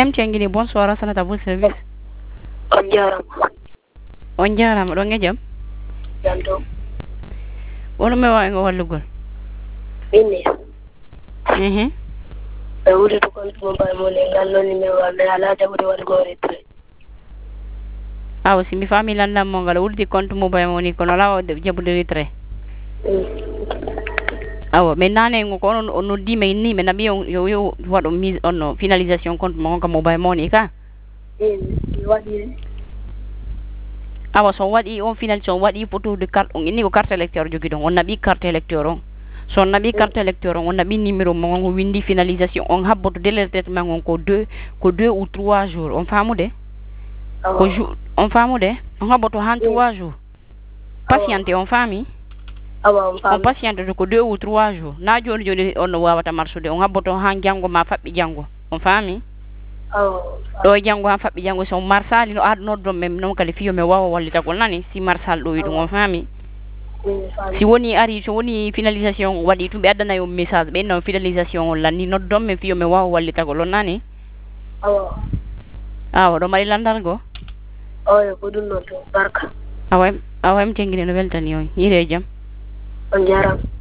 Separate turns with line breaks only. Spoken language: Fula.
Cengini, bonsoir, Assane à vos services.
On jarama.
On jarama, ɗo ngejam?
Janto.
Wono me wawi ngo wallugol?
Minni.
E
wuri to compte mobile money ngalloni mi wa mi ala jaɓude waɗugo retre.
Aw, si mi faami landam mo ngal wurdi compte mobile money kono ala jaɓude retre. Awa, mais nane ngo ko on noddi me ni me nabi yo waɗo mise on finalisation compte mo ko mobile money ka?
Mi waɗi.
Awa, so waɗi on finalisation waɗi photo de carte on inni ko carte électeur jogi ɗon on naɓi carte électeur on. So naɓi carte électeur on naɓi numéro mo ngo windi finalisation on habboto délai de traitement on ko 2 ou 3 jours on famude? Ko on famude? On habboto han 3 jours. Patiente on fami? On patiente ko 2 ou 3 jours. Na joni on wawata marsude on habboto han jango ma fabbi jango. On fami? Ɗo jango han fabbi jango so marsali no adno do mem non kala fiyo me wawa wallita ko nani si marsal ɗo yiɗum on fami? Si woni ari so woni finalisation waɗi tum ɓe addana yo message ɓe no finalisation o lanni noddon men fiyo me wawa wallita ko lon nani? Awa ɗo mari landal go?
Oyo ko ɗum noon to barka.
Awa Cengini no weltani on yire jam.
On jarama.